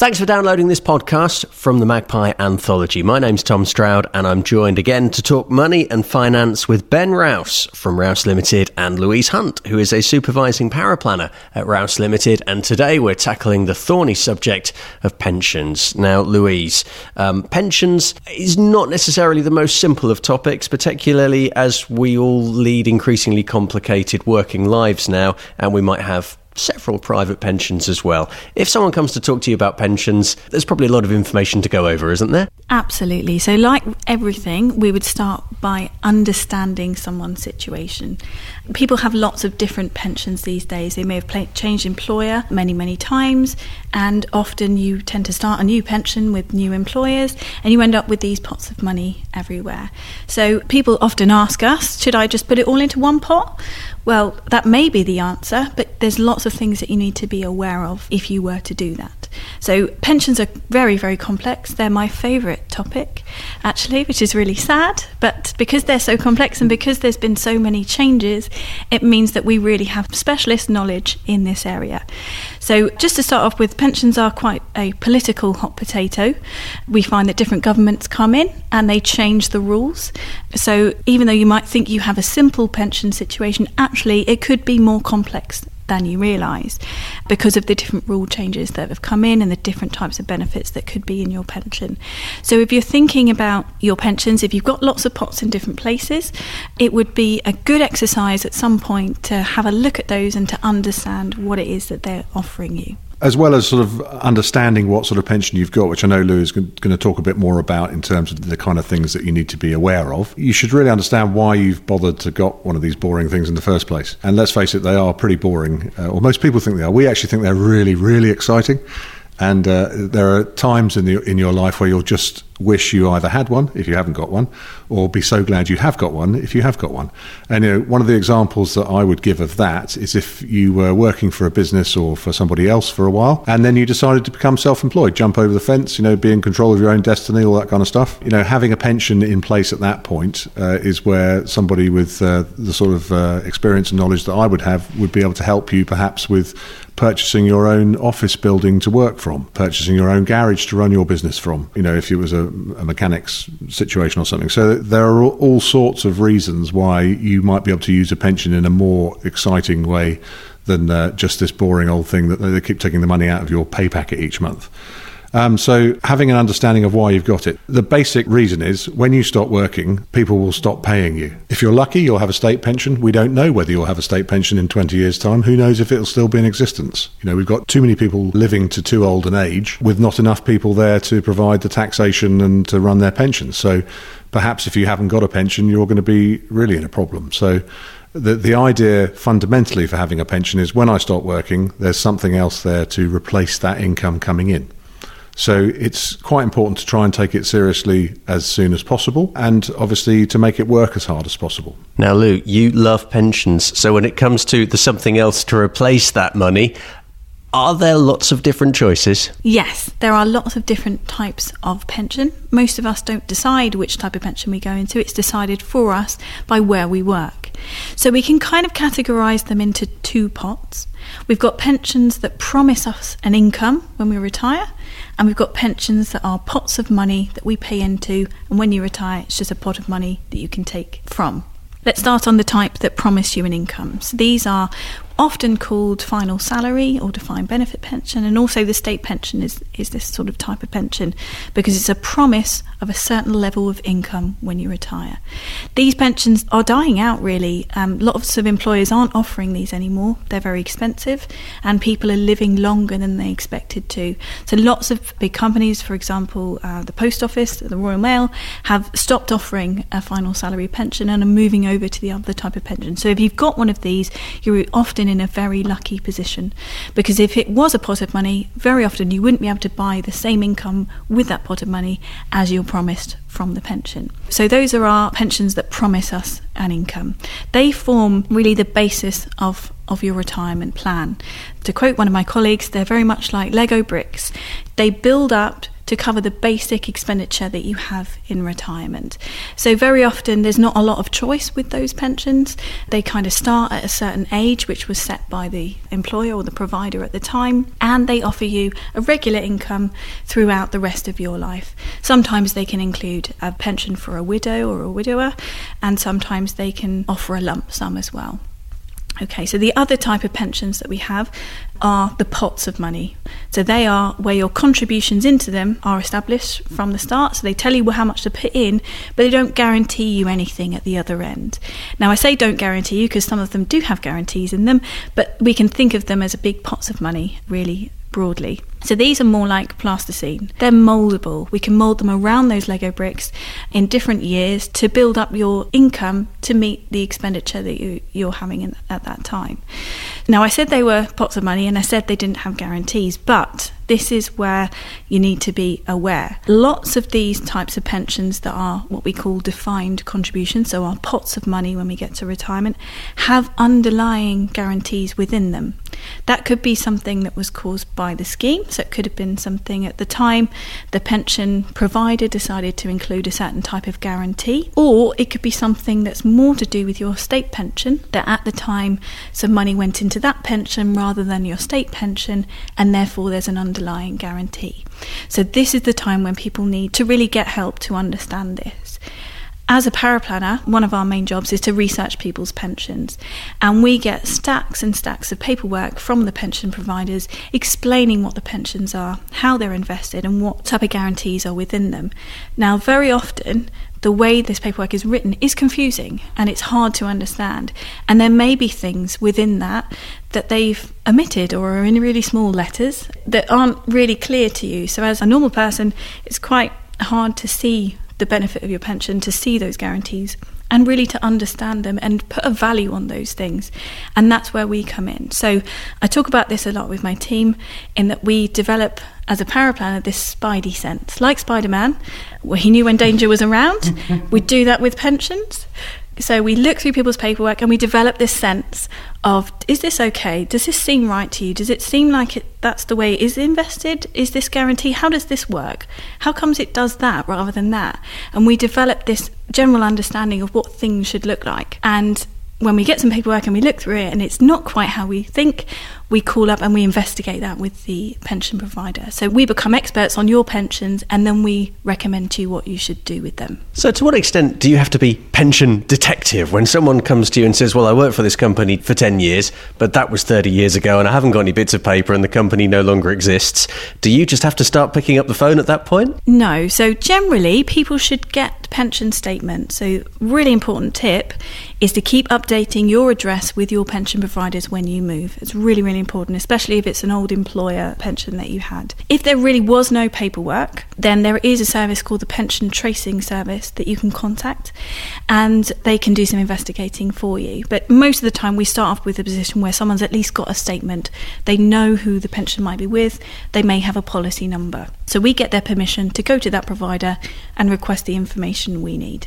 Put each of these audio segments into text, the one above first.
Thanks for downloading this podcast from the Magpie Anthology. My name's Tom Stroud and I'm joined again to talk money and finance with Ben Rouse from Rouse Limited and Louise Hunt, who is a supervising paraplanner at Rouse Limited. And today we're tackling the thorny subject of pensions. Now, Louise, pensions is not necessarily the most simple of topics, particularly as we all lead increasingly complicated working lives now, and we might have several private pensions as well. If someone comes to talk to you about pensions, there's probably a lot of information to go over, isn't there? Absolutely. So like everything, we would start by understanding someone's situation. People have lots of different pensions these days. They may have changed employer many times, and often you tend to start a new pension with new employers, and you end up with these pots of money everywhere. So people often ask us, should I just put it all into one pot? Well, that may be the answer, but there's lots of things that you need to be aware of if you were to do that. So pensions are very complex. They're my favourite topic, actually, which is really sad. But because they're so complex and because there's been so many changes, it means that we really have specialist knowledge in this area. So just to start off with, pensions are quite a political hot potato. We find that different governments come in and they change the rules. So even though you might think you have a simple pension situation, actually it could be more complex than you realise because of the different rule changes that have come in and the different types of benefits that could be in your pension. So if you're thinking about your pensions, if you've got lots of pots in different places, it would be a good exercise at some point to have a look at those and to understand what it is that they're offering you. As well as sort of understanding what sort of pension you've got, which I know Lou is going to talk a bit more about in terms of the kind of things that you need to be aware of. You should really understand why you've bothered to got one of these boring things in the first place. And let's face it, they are pretty boring, or most people think they are. We actually think they're really exciting. And there are times in your life where you'll just wish you either had one, if you haven't got one, or be so glad you have got one, if you have got one. And one of the examples that I would give of that is if you were working for a business or for somebody else for a while, and then you decided to become self-employed, jump over the fence, be in control of your own destiny, all that kind of stuff. Having a pension in place at that point is where somebody with the sort of experience and knowledge that I would have would be able to help you perhaps with purchasing your own office building to work from, purchasing your own garage to run your business from, if it was a mechanic's situation or something. So there are all sorts of reasons why you might be able to use a pension in a more exciting way than just this boring old thing that they keep taking the money out of your pay packet each month. So having an understanding of why you've got it. The basic reason is when you stop working, people will stop paying you. If you're lucky, you'll have a state pension. We don't know whether you'll have a state pension in 20 years' time. Who knows if it'll still be in existence? We've got too many people living to too old an age with not enough people there to provide the taxation and to run their pensions. So perhaps if you haven't got a pension, you're going to be really in a problem. So the idea fundamentally for having a pension is when I stop working, there's something else there to replace that income coming in. So it's quite important to try and take it seriously as soon as possible and obviously to make it work as hard as possible. Now, Lou, you love pensions. So when it comes to the something else to replace that money, are there lots of different choices? Yes, there are lots of different types of pension. Most of us don't decide which type of pension we go into. It's decided for us by where we work. So we can kind of categorise them into two pots. We've got pensions that promise us an income when we retire, and we've got pensions that are pots of money that we pay into, and when you retire, it's just a pot of money that you can take from. Let's start on the type that promise you an income. So these are often called final salary or defined benefit pension, and also the state pension is this sort of type of pension because it's a promise of a certain level of income when you retire. These pensions are dying out really. Lots of employers aren't offering these anymore. They're very expensive and people are living longer than they expected to. So lots of big companies, for example, the Post Office, the Royal Mail, have stopped offering a final salary pension and are moving over to the other type of pension. So if you've got one of these, you're often in a very lucky position, because if it was a pot of money, very often you wouldn't be able to buy the same income with that pot of money as you're promised from the pension. So those are our pensions that promise us an income. They form really the basis of your retirement plan. To quote one of my colleagues, they're very much like Lego bricks. They build up to to cover the basic expenditure that you have in retirement. So very often there's not a lot of choice with those pensions. They kind of start at a certain age, which was set by the employer or the provider at the time, and they offer you a regular income throughout the rest of your life. Sometimes they can include a pension for a widow or a widower, and sometimes they can offer a lump sum as well. Okay, so the other type of pensions that we have are the pots of money. So they are where your contributions into them are established from the start. So they tell you how much to put in, but they don't guarantee you anything at the other end. Now, I say don't guarantee you because some of them do have guarantees in them, but we can think of them as a big pots of money, really broadly. So these are more like plasticine. They're mouldable. We can mould them around those Lego bricks in different years to build up your income to meet the expenditure that you're having at that time. Now, I said they were pots of money and I said they didn't have guarantees, but this is where you need to be aware. Lots of these types of pensions that are what we call defined contributions, so our pots of money when we get to retirement, have underlying guarantees within them. That could be something that was caused by the scheme, so it could have been something at the time the pension provider decided to include a certain type of guarantee, or it could be something that's more to do with your state pension, that at the time some money went into that pension rather than your state pension, and therefore there's an underlying guarantee. So this is the time when people need to really get help to understand this. As a paraplanner, one of our main jobs is to research people's pensions, and we get stacks and stacks of paperwork from the pension providers explaining what the pensions are, how they're invested, and what type of guarantees are within them. Now, very often, the way this paperwork is written is confusing and it's hard to understand, and there may be things within that they've omitted or are in really small letters that aren't really clear to you. So as a normal person, it's quite hard to see the benefit of your pension, to see those guarantees and really to understand them and put a value on those things. And that's where we come in. So I talk about this a lot with my team, in that we develop as a paraplanner this spidey sense, like Spider-Man, where he knew when danger was around. We do that with pensions. So we look through people's paperwork and we develop this sense of, is this okay? Does this seem right to you? Does it seem like that's the way it is invested? Is this guarantee? How does this work? How comes it does that rather than that? And we develop this general understanding of what things should look like. And when we get some paperwork and we look through it and it's not quite how we think, we call up and we investigate that with the pension provider. So we become experts on your pensions and then we recommend to you what you should do with them. So to what extent do you have to be pension detective when someone comes to you and says, well, I worked for this company for 10 years, but that was 30 years ago and I haven't got any bits of paper and the company no longer exists? Do you just have to start picking up the phone at that point? No. So generally, people should get pension statements. So really important tip is to keep updating your address with your pension providers when you move. It's really, really important, especially if it's an old employer pension that you had. If there really was no paperwork, then there is a service called the Pension Tracing Service that you can contact, and they can do some investigating for you. But most of the time we start off with a position where someone's at least got a statement. They know who the pension might be with. They may have a policy number. So we get their permission to go to that provider and request the information we need.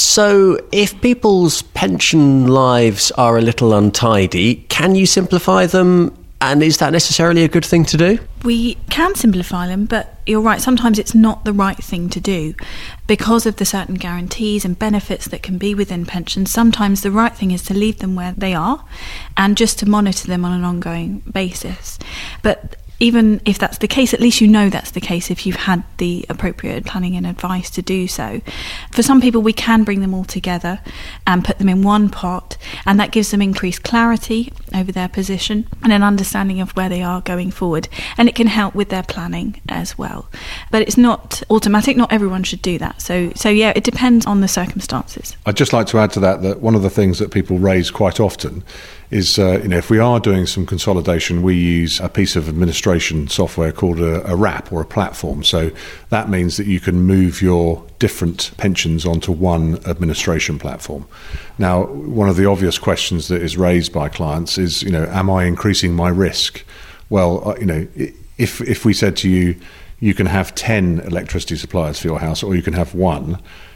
So if people's pension lives are a little untidy, can you simplify them? And is that necessarily a good thing to do? We can simplify them, but you're right, sometimes it's not the right thing to do. Because of the certain guarantees and benefits that can be within pensions, sometimes the right thing is to leave them where they are and just to monitor them on an ongoing basis. But even if that's the case, at least you know that's the case if you've had the appropriate planning and advice to do so. For some people, we can bring them all together and put them in one pot, and that gives them increased clarity over their position and an understanding of where they are going forward, and it can help with their planning as well. But it's not automatic, not everyone should do that. So yeah, it depends on the circumstances. I'd just like to add to that one of the things that people raise quite often is, if we are doing some consolidation, we use a piece of administration software called a wrap or a platform. So that means that you can move your different pensions onto one administration platform. Now, one of the obvious questions that is raised by clients is, am I increasing my risk? Well, if we said to you, you can have 10 electricity suppliers for your house or you can have one,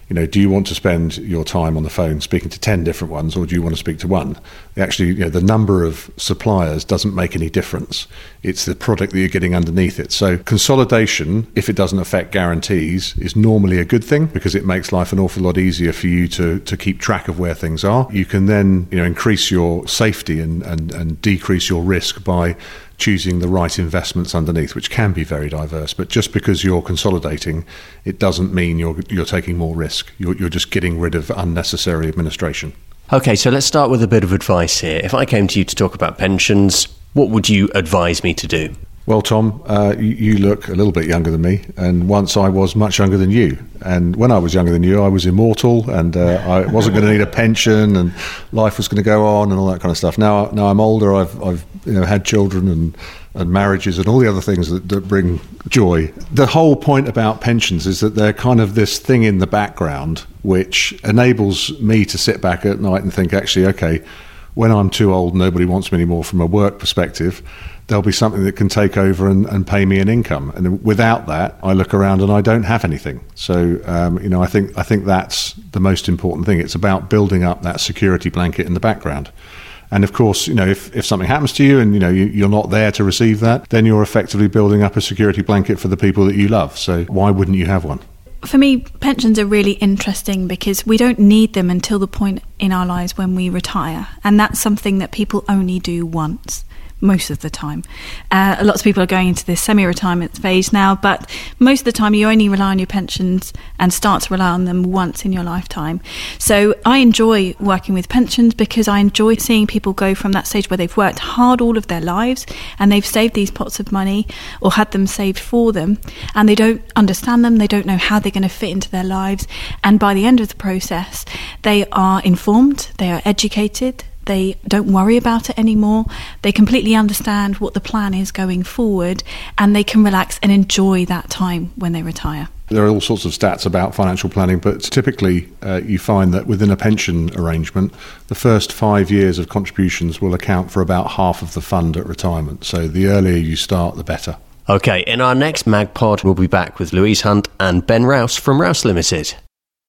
do you want to spend your time on the phone speaking to 10 different ones, or do you want to speak to one? Actually, the number of suppliers doesn't make any difference. It's the product that you're getting underneath it. So consolidation, if it doesn't affect guarantees, is normally a good thing because it makes life an awful lot easier for you to keep track of where things are. You can then increase your safety and decrease your risk by choosing the right investments underneath, which can be very diverse. But just because you're consolidating, it doesn't mean you're taking more risk. You're just getting rid of unnecessary administration. Okay, so let's start with a bit of advice here. If I came to you to talk about pensions, what would you advise me to do? Well, Tom, you look a little bit younger than me, and once I was much younger than you. And when I was younger than you, I was immortal, and I wasn't going to need a pension, and life was going to go on, and all that kind of stuff. Now I'm older. I've had children and marriages and all the other things that bring joy. The whole point about pensions is that they're kind of this thing in the background which enables me to sit back at night and think, actually, okay, when I'm too old, nobody wants me anymore from a work perspective, there'll be something that can take over and pay me an income. And without that, I look around and I don't have anything. So, I think that's the most important thing. It's about building up that security blanket in the background. And of course, if something happens to you and, you're not there to receive that, then you're effectively building up a security blanket for the people that you love. So why wouldn't you have one? For me, pensions are really interesting because we don't need them until the point in our lives when we retire. And that's something that people only do once, most of the time. Lots of people are going into this semi-retirement phase now, but most of the time you only rely on your pensions and start to rely on them once in your lifetime. So I enjoy working with pensions because I enjoy seeing people go from that stage where they've worked hard all of their lives and they've saved these pots of money or had them saved for them, and they don't understand them, they don't know how they're going to fit into their lives, and by the end of the process they are informed, they are educated, they don't worry about it anymore. They completely understand what the plan is going forward, and they can relax and enjoy that time when they retire. There are all sorts of stats about financial planning, but typically you find that within a pension arrangement, the first 5 years of contributions will account for about half of the fund at retirement. So the earlier you start, the better. Okay, in our next MAG pod, we'll be back with Louise Hunt and Ben Rouse from Rouse Limited.